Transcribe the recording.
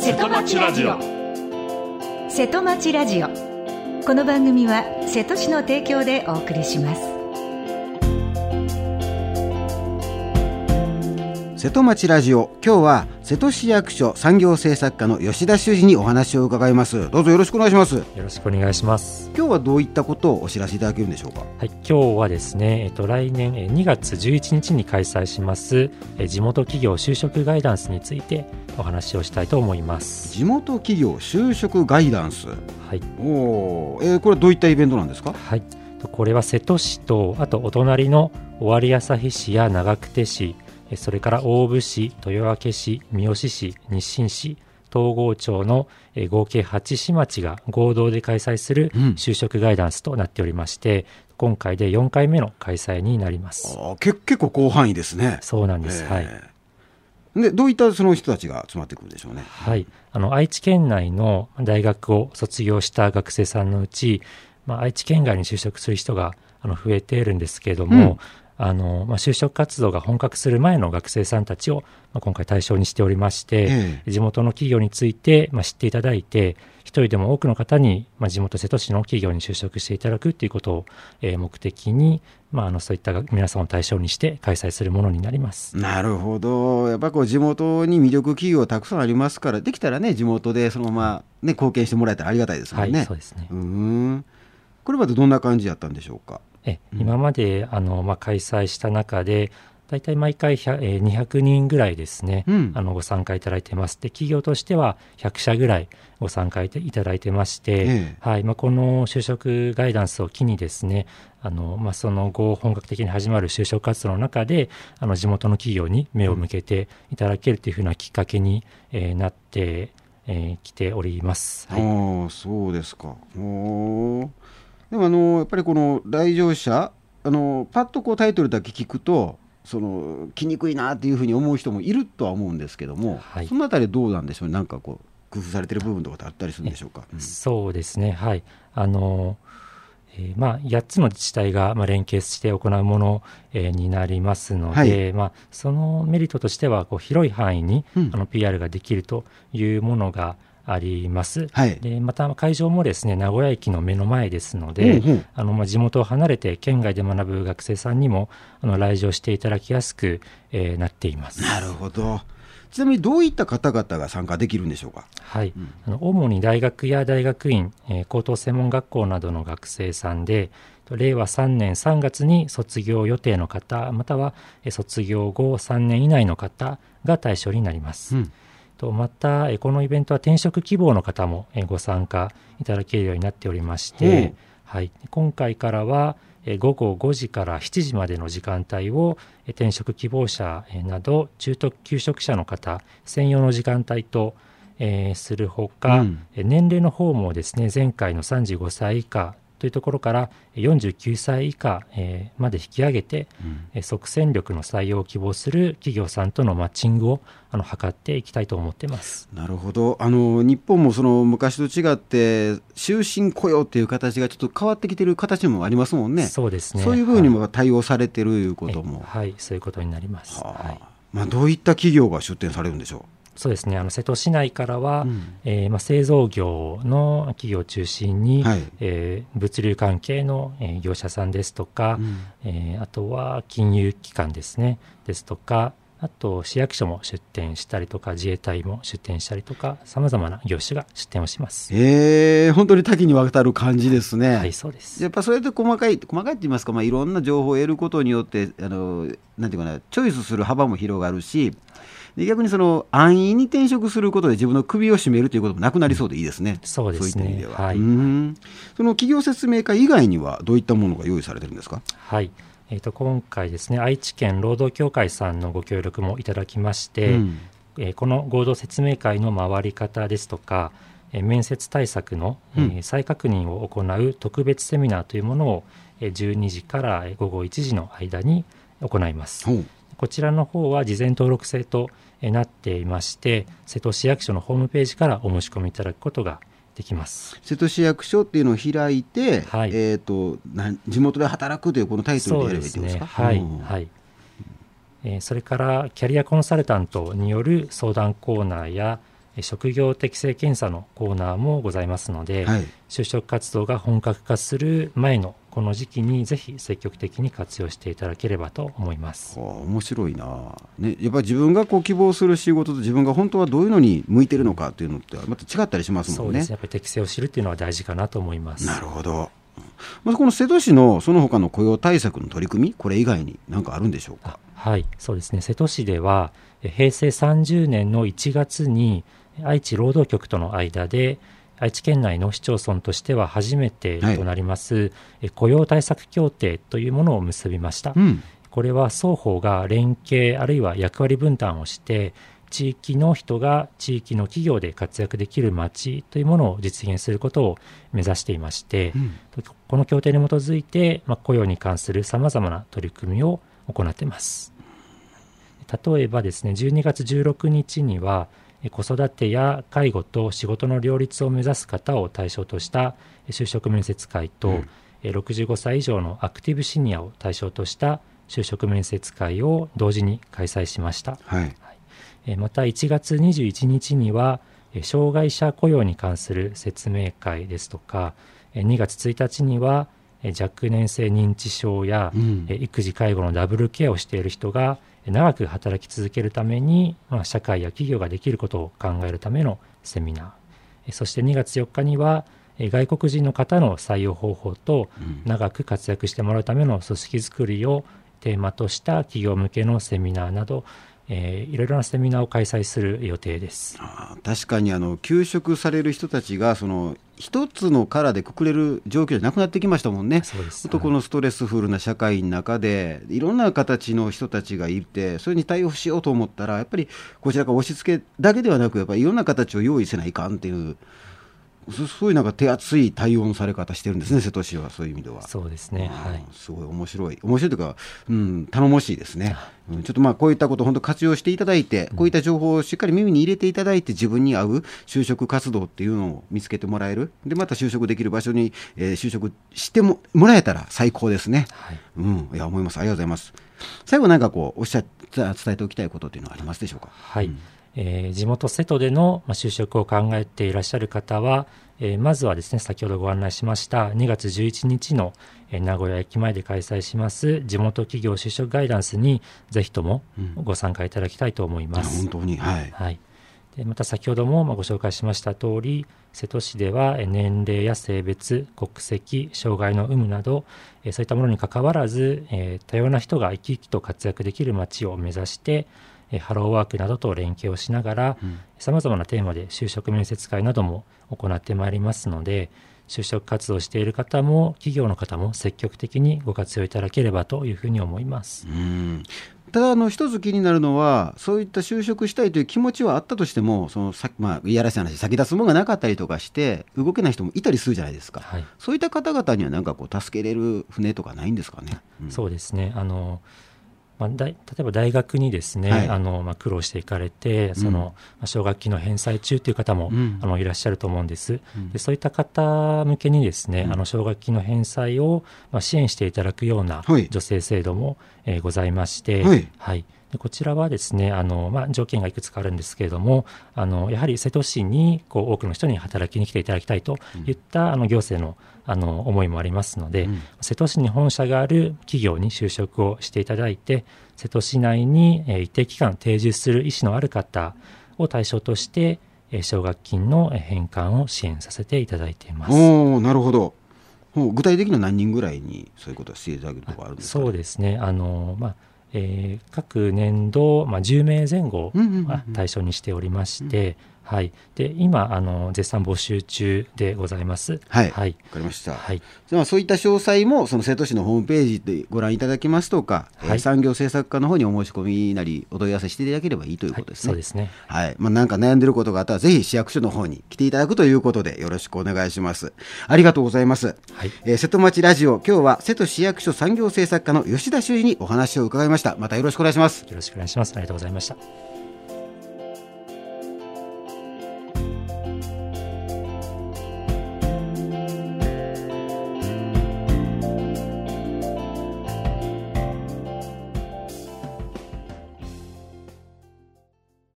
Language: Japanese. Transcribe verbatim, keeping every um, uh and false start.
瀬戸町ラジオ。瀬戸町ラジオ、この番組は瀬戸市の提供でお送りします。 瀬戸町ラジオ、今日は瀬戸市役所産業政策課の吉田修司にお話を伺います。どうぞよろしくお願いします。よろしくお願いします。 今日はどういったことをお知らせいただけるんでしょうか。 はい、今日はですね、えっと、来年にがつじゅういちにちに開催しますえ地元企業就職ガイダンスについてお話をしたいと思います。 地元企業就職ガイダンス、はい、おー、えー、これはどういったイベントなんですか。 はい、これは瀬戸市とあとお隣の尾張旭市や長久手市、それから大府市、豊明市、三好市、日清市、東郷町の合計はちし町が合同で開催する就職ガイダンスとなっておりまして、うん、今回でよんかいめの開催になります。 あ、け結構広範囲ですね。 そうなんです、はい。 でどういったその人たちが集まってくるんでしょうね。 はい、あの愛知県内の大学を卒業した学生さんのうち、まあ、愛知県外に就職する人があの増えているんですけれども、うんあのまあ、就職活動が本格する前の学生さんたちを、まあ、今回対象にしておりまして、ええ、地元の企業について、まあ、知っていただいて一人でも多くの方に、まあ、地元瀬戸市の企業に就職していただくということを、えー、目的に、まあ、あのそういった皆さんを対象にして開催するものになります。 なるほど。やっぱこう地元に魅力企業たくさんありますから、できたらね地元でそのまま、ね、貢献してもらえたらありがたいですもんね。 はい、そうですね。 うーん、これまでどんな感じやったんでしょうか。 え今まであの、まあ、開催した中でだいたい毎回ひゃく、えー、にひゃくにんぐらいですね、うん、あのご参加いただいてます。で企業としてはひゃくしゃぐらいご参加いただいてまして、ええはいまあ、この就職ガイダンスを機にですね、あの、まあ、その後本格的に始まる就職活動の中であの地元の企業に目を向けていただけるというふうなきっかけに、えー、なってき、えー、ております。 はい、あそうですか。おでもあのやっぱりこの来場者あのパッとこうタイトルだけ聞くとその来にくいなっていうふうに思う人もいるとは思うんですけども、はい、そのあたりどうなんでしょう。なんかこう工夫されてる部分とかってあったりするんでしょうか。うん、 そうですね、はい、あの、えーまあ、やっつの自治体が、まあ、連携して行うもの、えー、になりますので、はいまあ、そのメリットとしてはこう広い範囲に、うん、あの ピーアール ができるというものがあります。はい、でまた会場もですね名古屋駅の目の前ですので、うんうん、あのまあ、地元を離れて県外で学ぶ学生さんにもあの来場していただきやすく、えー、なっています。 なるほど。ちなみにどういった方々が参加できるんでしょうか。 はい、うん、あの主に大学や大学院、えー、高等専門学校などの学生さんでれいわさんねんさんがつに卒業予定の方または、えー、卒業後さんねん以内の方が対象になります。うんまたこのイベントは転職希望の方もご参加いただけるようになっておりまして、うんはい、今回からはごごごじからしちじまでの時間帯を転職希望者など中途求職者の方専用の時間帯とするほか、うん、年齢の方もですね前回のさんじゅうごさい以下というところからよんじゅうきゅうさい以下まで引き上げて、うん、即戦力の採用を希望する企業さんとのマッチングをあの図っていきたいと思っています。 なるほど。あの日本もその昔と違って終身雇用という形がちょっと変わってきている形もありますもんね。 そうですね。 そういう部分にも対応されているということも、 はい、はい、そういうことになります。ははいまあ、どういった企業が出展されるんでしょう。 そうですね、あの瀬戸市内からは、うんえーまあ、製造業の企業を中心に、はいえー、物流関係の、えー、業者さんですとか、うんえー、あとは金融機関ですねですとかあと市役所も出展したりとか自衛隊も出展したりとかさまざまな業種が出展をします。 えー、本当に多岐にわたる感じですね。 はい、そうです。 やっぱそれで細かい細かいって言いますか、まあ、いろんな情報を得ることによってあのなんていうかなチョイスする幅も広がるしで逆にその安易に転職することで自分の首を絞めるということもなくなりそうでいいですね。 そうですね。そういった意味では、はい、 うんその企業説明会以外にはどういったものが用意されてるんですか。 はい、えー、と今回ですね愛知県労働協会さんのご協力もいただきまして、うんえー、この合同説明会の回り方ですとか、えー、面接対策の、えー、再確認を行う特別セミナーというものを、えー、じゅうにじからごごいちじの間に行います。うんこちらの方は事前登録制となっていまして瀬戸市役所のホームページからお申し込みいただくことができます。 瀬戸市役所っていうのを開いて、はいえー、とな地元で働くというこのタイトルでやればいいんですか。 そうですね、はいはいえー、それからキャリアコンサルタントによる相談コーナーや職業適性検査のコーナーもございますので、はい、就職活動が本格化する前のこの時期にぜひ積極的に活用していただければと思います。 面白いな、ね、やっぱり自分がこう希望する仕事と自分が本当はどういうのに向いてるのかというのってまた違ったりしますもんね。 そうですね、やっぱり適性を知るというのは大事かなと思います。 なるほど。まずこの瀬戸市のその他の雇用対策の取り組み、これ以外に何かあるんでしょうか。 はい、そうですね、瀬戸市ではへいせいさんじゅうねんのいちがつに愛知労働局との間で愛知県内の市町村としては初めてとなります、はい、雇用対策協定というものを結びました、うん、これは双方が連携あるいは役割分担をして地域の人が地域の企業で活躍できる街というものを実現することを目指していまして、うん、この協定に基づいて、まあ、雇用に関するさまざまな取り組みを行っています。例えばですね、じゅうにがつじゅうろくにちには子育てや介護と仕事の両立を目指す方を対象とした就職面接会と、うん、ろくじゅうごさい以上のアクティブシニアを対象とした就職面接会を同時に開催しました、はいはい、またいちがつにじゅういちにちには障害者雇用に関する説明会ですとか、にがつついたちには若年性認知症や、うん、育児介護のダブルケアをしている人が長く働き続けるために、まあ、社会や企業ができることを考えるためのセミナー、そしてにがつよっかには外国人の方の採用方法と長く活躍してもらうための組織づくりをテーマとした企業向けのセミナーなど、えー、いろいろなセミナーを開催する予定です。 あ、確かにあの休職される人たちがその一つの殻でくくれる状況じゃなくなってきましたもんね。 そうです。 このストレスフルな社会の中でいろんな形の人たちがいて、それに対応しようと思ったらやっぱりこちらから押し付けだけではなく、やっぱりいろんな形を用意せないかんっていう、そういうなんか手厚い対応のされ方してるんですね、瀬戸市は。そういう意味ではそうですね、はい、 すごい面白い面白いというか、うん、頼もしいですね、うん、ちょっとまあこういったことを本当活用していただいて、こういった情報をしっかり耳に入れていただいて、自分に合う就職活動っていうのを見つけてもらえる、でまた就職できる場所に、えー、就職しても、もらえたら最高ですね、はい、うん、いや思います。ありがとうございます。最後何かこうおっしゃって伝えておきたいことというのはありますでしょうか。 はい、うん、えー、地元瀬戸での就職を考えていらっしゃる方は、えー、まずはですね、先ほどご案内しましたにがつじゅういちにちの、えー、名古屋駅前で開催します地元企業就職ガイダンスにぜひともご参加いただきたいと思います、 うん、本当に、はいはい、でまた先ほどもご紹介しました通り、瀬戸市では年齢や性別、国籍、障害の有無など、えー、そういったものにかかわらず、えー、多様な人が生き生きと活躍できる街を目指してハローワークなどと連携をしながら、さまざまなテーマで就職面接会なども行ってまいりますので、就職活動している方も企業の方も積極的にご活用いただければというふうに思います。 うん、ただあの一つ気になるのは、そういった就職したいという気持ちはあったとしても、そのさ、まあ、いやらしい話、先立つものがなかったりとかして動けない人もいたりするじゃないですか、はい、そういった方々には何かこう助けれる船とかないんですかね。 うん、そうですね、あのまあ、だ例えば大学にですね、はい、あのまあ、苦労していかれて、その、うん、まあ、奨学金の返済中という方も、うん、あのいらっしゃると思うんです、うん、でそういった方向けにですね、うん、あの奨学金の返済を、まあ、支援していただくような助成制度も、えー、ございまして、はいはい、でこちらはですね、あの、まあ、条件がいくつかあるんですけれども、あのやはり瀬戸市にこう多くの人に働きに来ていただきたいといった、うん、あの行政のあの思いもありますので、うん、瀬戸市に本社がある企業に就職をしていただいて、瀬戸市内に、えー、一定期間定住する意思のある方を対象として、えー、奨学金の返還を支援させていただいています。 おー、なるほど。具体的には何人ぐらいにそういうことをしていただけるとかあるんですか、ね。 そうですね、あの、まあえー、各年度、まあ、じゅうめいぜん後を対象にしておりまして、うんうんうん、はい、で今あの絶賛募集中でございます。 はい、はい、分かりました、はい、ではそういった詳細もその瀬戸市のホームページでご覧いただきますとか、はい、えー、産業政策課の方にお申し込みなりお問い合わせしていただければいいということですね。 はい、そうですね、 はい、まあ、なんか悩んでることがあったらぜひ市役所の方に来ていただくということでよろしくお願いします。ありがとうございます。はい、えー、瀬戸町ラジオ、今日は瀬戸市役所産業政策課の吉田修司にお話を伺いました。またよろしくお願いします。 よろしくお願いします。ありがとうございました。